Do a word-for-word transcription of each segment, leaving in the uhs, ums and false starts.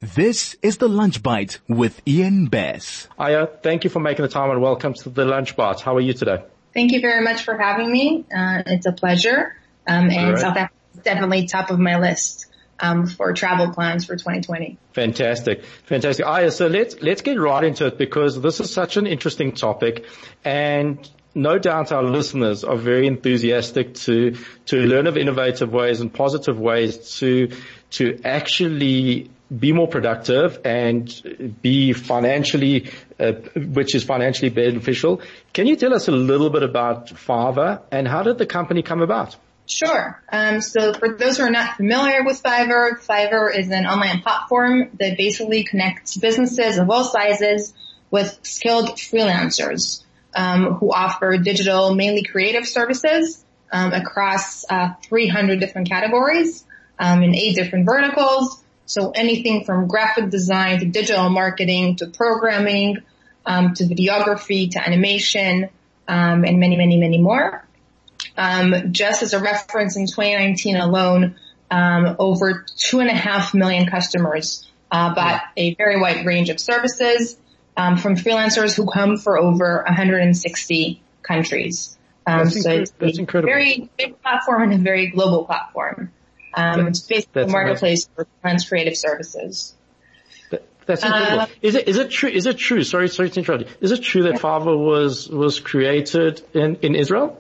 This is the Lunch Bite with Ian Bess. Aya, thank you for making the time and welcome to the Lunch Bite. How are you today? Thank you very much for having me. Uh, it's a pleasure. Um, and right. South Africa is definitely top of my list um, for travel plans for twenty twenty. Fantastic. Fantastic. Aya, so let's, let's get right into it because this is such an interesting topic and no doubt our listeners are very enthusiastic to, to learn of innovative ways and positive ways to, to actually be more productive and be financially, uh, which is financially beneficial. Can you tell us a little bit about Fiverr and how did the company come about? Sure. Um, so for those who are not familiar with Fiverr, Fiverr is an online platform that basically connects businesses of all sizes with skilled freelancers um, who offer digital, mainly creative services um, across uh, three hundred different categories um, in eight different verticals. So anything from graphic design to digital marketing to programming, um, to videography to animation, um, and many, many, many more. Um, just as a reference, in twenty nineteen alone, um, over two and a half million customers uh, bought a very wide range of services um, from freelancers who come for over one hundred sixty countries. Um, that's so incre- it's that's a incredible. very big platform and a very global platform. Um, it's basically a marketplace for freelance creative services. That, that's incredible. Uh, is it, is it true, is it true, sorry, sorry to interrupt you. Is it true that Fiverr was, was created in, in Israel?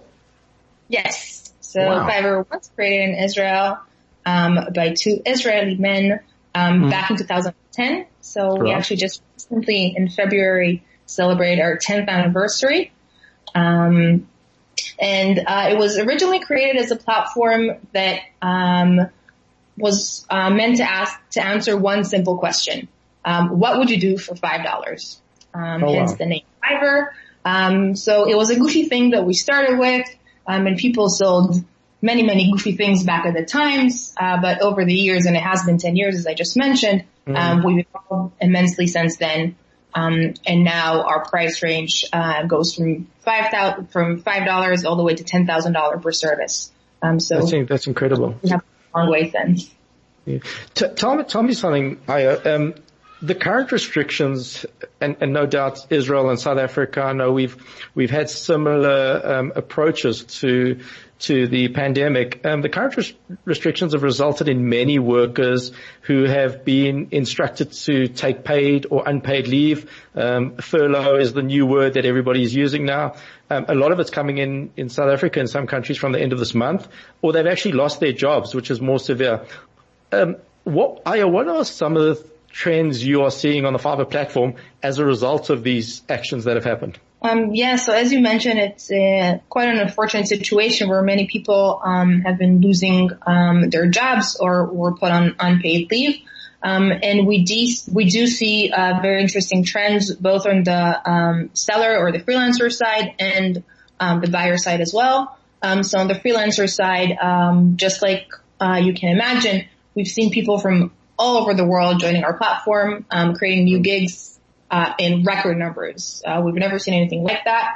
Yes. So wow. Fiverr was created in Israel, um, by two Israeli men, um, mm. back in two thousand ten. So right. we actually just recently in February celebrated our tenth anniversary. Um, And uh, it was originally created as a platform that um, was uh, meant to ask to answer one simple question: um, what would you do for five dollars? Um, oh, hence wow. the name Fiverr. Um, so it was a goofy thing that we started with, um, and people sold many, many goofy things back at the times. Uh, but over the years, and it has been ten years, as I just mentioned, mm-hmm. um, we've evolved immensely since then. Um, and now our price range, uh, goes from five thousand, from five dollars all the way to ten thousand dollars per service. Um, so. That's, that's incredible. We have a long way since. Yeah. T- tell me, tell me something, Aya. Um, the current restrictions, and, and no doubt Israel and South Africa, I know we've, we've had similar, um, approaches to, to the pandemic. Um, the current res- restrictions have resulted in many workers who have been instructed to take paid or unpaid leave. Um, furlough is the new word that everybody is using now. Um, a lot of it's coming in, in South Africa and some countries from the end of this month, or they've actually lost their jobs, which is more severe. Um, what, Aya, what are some of the trends you are seeing on the Fiverr platform as a result of these actions that have happened? Um, yeah, so as you mentioned, it's uh, quite an unfortunate situation where many people um, have been losing um, their jobs or were put on unpaid leave. Um, and we, de- we do see uh, very interesting trends both on the um, seller or the freelancer side and um, the buyer side as well. Um, so on the freelancer side, um, just like uh, you can imagine, we've seen people from all over the world joining our platform, um, creating new gigs uh, in record numbers. Uh, we've never seen anything like that.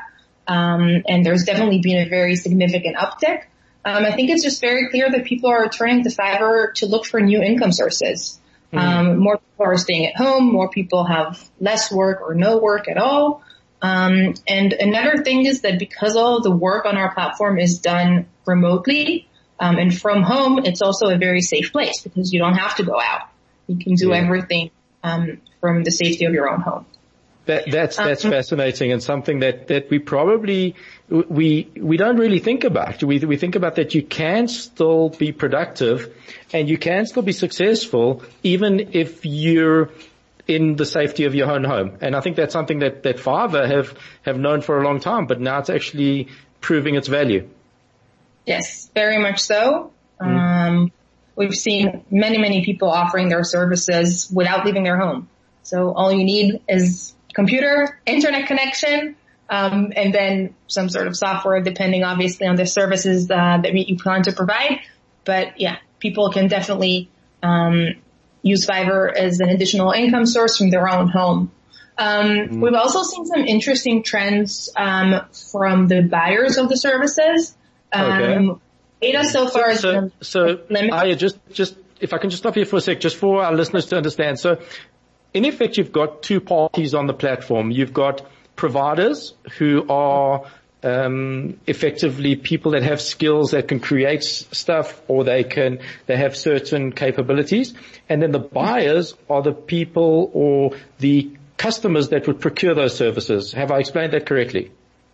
Um, and there's definitely been a very significant uptick. Um, I think it's just very clear that people are turning to Fiverr to look for new income sources. Mm-hmm. Um, more people are staying at home. More people have less work or no work at all. Um, and another thing is that because all of the work on our platform is done remotely, um, and from home, it's also a very safe place because you don't have to go out. You can do yeah. everything, um, from the safety of your own home. That, that's, that's um, fascinating and something that, that we probably, we, we don't really think about. We, we think about that you can still be productive and you can still be successful even if you're in the safety of your own home. And I think that's something that, that Fiverr have, have known for a long time, but now it's actually proving its value. Yes, very much so. Mm. Um, we've seen many, many people offering their services without leaving their home. So all you need is computer, internet connection, um, and then some sort of software, depending obviously on the services uh, that you plan to provide. But yeah, people can definitely um, use Fiverr as an additional income source from their own home. Um, mm. We've also seen some interesting trends um, from the buyers of the services. Um, okay. Data so far is so, so, limited. Aya, just, just, if I can just stop here for a sec, just for our listeners to understand. So in effect, you've got two parties on the platform. You've got providers who are um, effectively people that have skills that can create stuff, or they can they have certain capabilities, and then the buyers are the people or the customers that would procure those services. Have I explained that correctly?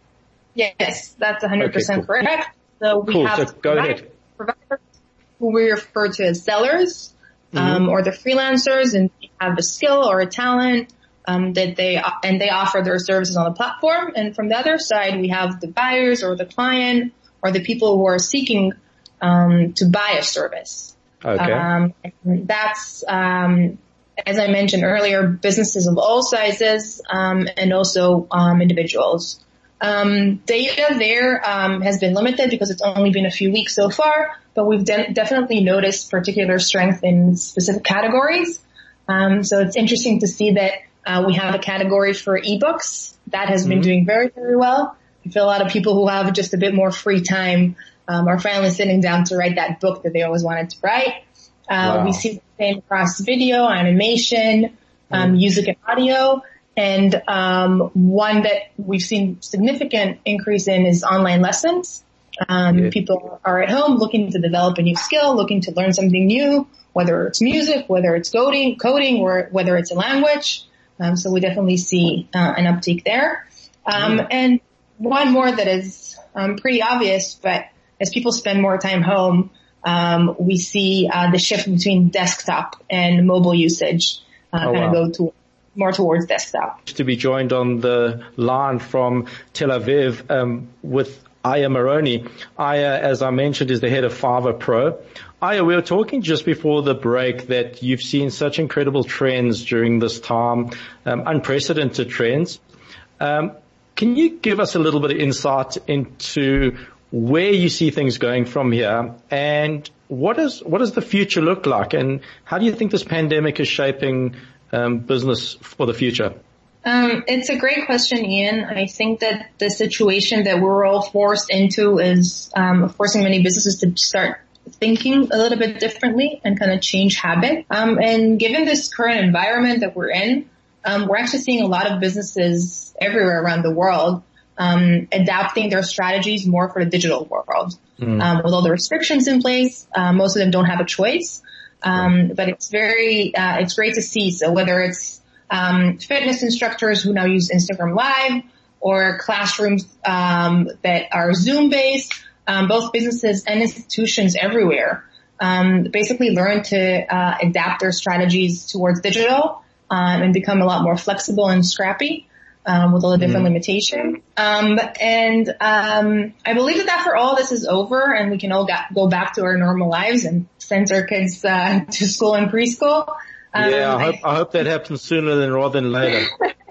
Yes, that's one hundred percent okay, cool. correct. So we cool. have so go ahead. providers who we refer to as sellers, um, mm-hmm. or the freelancers, and they have a skill or a talent um, that they and they offer their services on the platform. And from the other side, we have the buyers or the client or the people who are seeking um, to buy a service. Okay. Um, and that's um, as I mentioned earlier, businesses of all sizes um, and also um, individuals. Um, data there um, has been limited because it's only been a few weeks so far, but we've de- definitely noticed particular strength in specific categories. Um, so it's interesting to see that uh, we have a category for ebooks that has mm-hmm. been doing very, very well. I feel a lot of people who have just a bit more free time um, are finally sitting down to write that book that they always wanted to write. Uh, wow. We see the same across video, animation, um, mm-hmm. music and audio. And um one that we've seen significant increase in is online lessons. Um yeah. People are at home looking to develop a new skill, looking to learn something new, whether it's music, whether it's coding, coding, or whether it's a language. Um So we definitely see uh, an uptick there. Um mm. And one more that is um pretty obvious, but as people spend more time home, um we see uh the shift between desktop and mobile usage uh, oh, kind of wow. go to more towards desktop. To be joined on the line from Tel Aviv um, with Aya Maroney. Aya, as I mentioned, is the head of Fiverr Pro. Aya, we were talking just before the break that you've seen such incredible trends during this time, um, unprecedented trends. Um, can you give us a little bit of insight into where you see things going from here, and what is what does the future look like, and how do you think this pandemic is shaping Um, business for the future? Um, it's a great question, Ian. I think that the situation that we're all forced into is um, forcing many businesses to start thinking a little bit differently and kind of change habit. Um, and given this current environment that we're in, um, we're actually seeing a lot of businesses everywhere around the world um, adapting their strategies more for the digital world. Mm. Um, with all the restrictions in place, uh, most of them don't have a choice. Um, but it's very, uh, it's great to see. So whether it's, um, fitness instructors who now use Instagram Live or classrooms, um, that are Zoom based, um, both businesses and institutions everywhere, um, basically learn to, uh, adapt their strategies towards digital, um, and become a lot more flexible and scrappy. Um, with all the different mm-hmm. limitations. Um, and, um, I believe that after all this is over and we can all ga- go back to our normal lives and send our kids, uh, to school and preschool. Um, yeah, I hope, I hope that happens sooner than rather than later.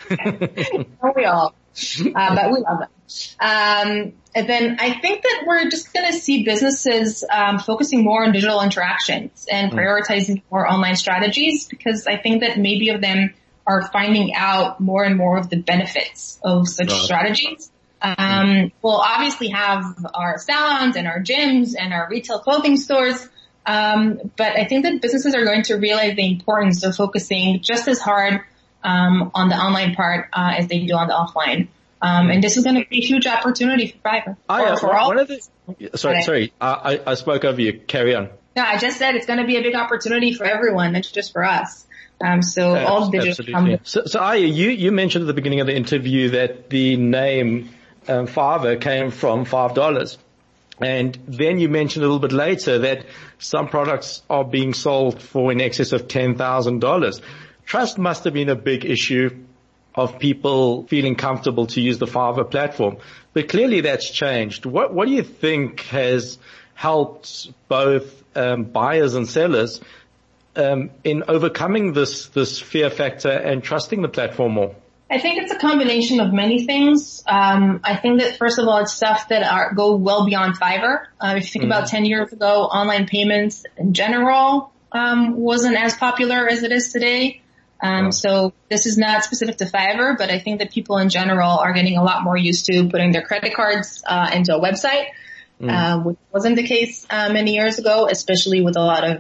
Don't we all? Uh, but we love it. Um, and then I think that we're just going to see businesses, um, focusing more on digital interactions and prioritizing mm. more online strategies, because I think that maybe of them are finding out more and more of the benefits of such oh. strategies. Um, we'll obviously have our salons and our gyms and our retail clothing stores. Um, but I think that businesses are going to realize the importance of focusing just as hard, um, on the online part, uh, as they do on the offline. Um, and this is going to be a huge opportunity for Fiverr. Oh, yeah, for all. One of the, sorry, okay. sorry, I, I spoke over you. Carry on. No, I just said it's going to be a big opportunity for everyone, not just for us. Um, so yeah, all digital. Absolutely. So, so Aya, you, you mentioned at the beginning of the interview that the name, um, Fiverr came from five dollars. And then you mentioned a little bit later that some products are being sold for in excess of ten thousand dollars. Trust must have been a big issue of people feeling comfortable to use the Fiverr platform. But clearly that's changed. What, what do you think has helped both, um, buyers and sellers Um, in overcoming this, this fear factor and trusting the platform more? I think it's a combination of many things. Um, I think that first of all, it's stuff that are, go well beyond Fiverr. Uh, if you think mm-hmm. about ten years ago, online payments in general, um, wasn't as popular as it is today. Um, oh. So this is not specific to Fiverr, but I think that people in general are getting a lot more used to putting their credit cards, uh, into a website, mm. uh, which wasn't the case, uh, many years ago, especially with a lot of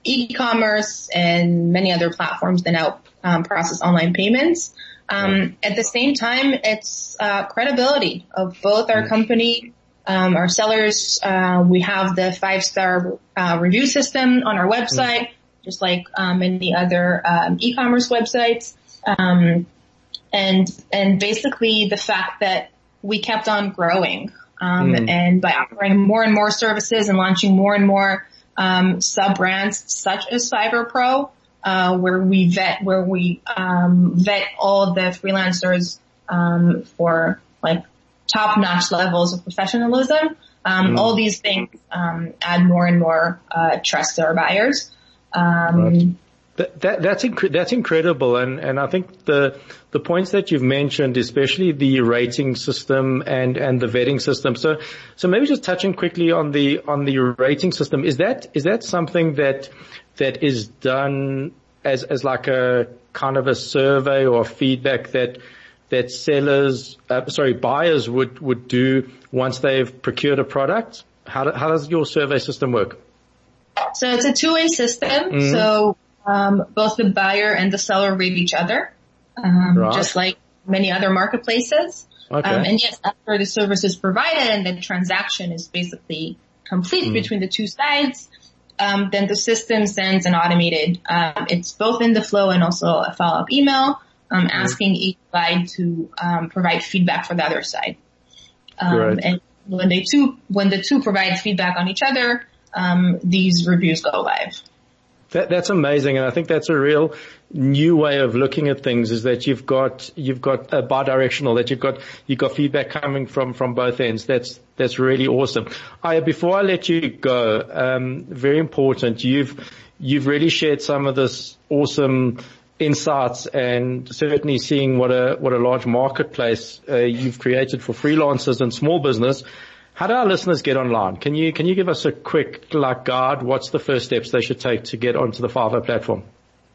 e-commerce and many other platforms that now um, process online payments. Um, at the same time, it's uh, credibility of both our company, um, our sellers. Uh, we have the five-star uh, review system on our website, just like um, many other um, e-commerce websites. Um, and and basically the fact that we kept on growing, um, mm. and by offering more and more services and launching more and more um, sub-brands such as FiverrPro, uh, where we vet, where we um, vet all the freelancers um, for like top-notch levels of professionalism. Um, mm. All these things um, add more and more uh, trust to our buyers. Um, right. That, that, that's inc- that's incredible, and, and I think the the points that you've mentioned, especially the rating system and, and the vetting system. So so maybe just touching quickly on the on the rating system. Is that is that something that that is done as as like a kind of a survey or feedback that that sellers, uh, sorry, buyers would would do once they've procured a product? How do, how does your survey system work? So it's a two-way system. Mm-hmm. So Um, both the buyer and the seller rate each other, um, right. just like many other marketplaces. Okay. Um, and yes, after the service is provided and the transaction is basically complete mm. between the two sides, um, then the system sends an automated, um, it's both in the flow and also a follow-up email, um, mm. asking each side to, um, provide feedback for the other side. Um, right. and when they two, when the two provide feedback on each other, um, these reviews go live. That, that's amazing, and I think that's a real new way of looking at things. Is that you've got you've got a bi-directional, that you've got you've got feedback coming from from both ends. That's that's really awesome. I, before I let you go, um, very important. You've you've really shared some of this awesome insights, and certainly seeing what a what a large marketplace uh, you've created for freelancers and small business. How do our listeners get online? Can you, can you give us a quick, like, guide? What's the first steps they should take to get onto the Fiverr platform?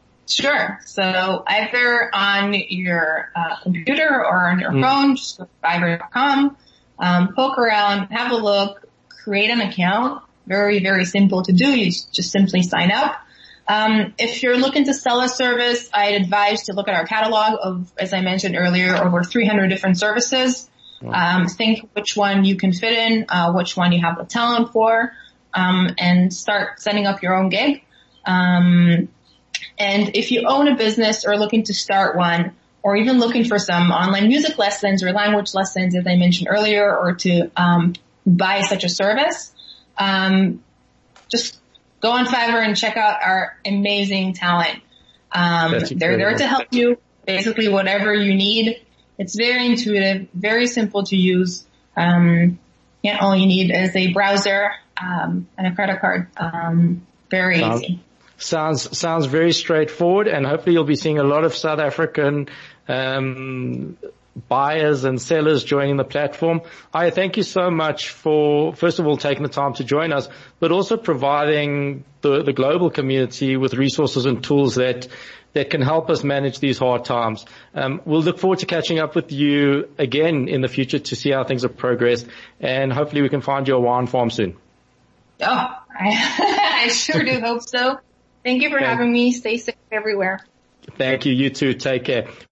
Sure. So either on your uh, computer or on your mm. phone, just go to Fiverr dot com, um, poke around, have a look, create an account. Very, very simple to do. You just simply sign up. Um, if you're looking to sell a service, I'd advise to look at our catalog of, as I mentioned earlier, over three hundred different services. Um, think which one you can fit in, uh, which one you have the talent for, um, and start setting up your own gig. Um, and if you own a business or looking to start one, or even looking for some online music lessons or language lessons, as I mentioned earlier, or to, um, buy such a service, um, just go on Fiverr and check out our amazing talent. Um, they're there to help you, basically whatever you need. It's very intuitive, very simple to use. Um, yeah, all you need is a browser, um, and a credit card. Um, very sounds, easy. Sounds, sounds very straightforward, and hopefully you'll be seeing a lot of South African, um, buyers and sellers joining the platform. I thank you so much for, first of all, taking the time to join us, but also providing the, the global community with resources and tools that that can help us manage these hard times. Um, we'll look forward to catching up with you again in the future to see how things have progressed, and hopefully we can find you a wine farm soon. Oh, I, I sure do hope so. Thank you for having me. Stay safe everywhere. Thank you. You too. Take care.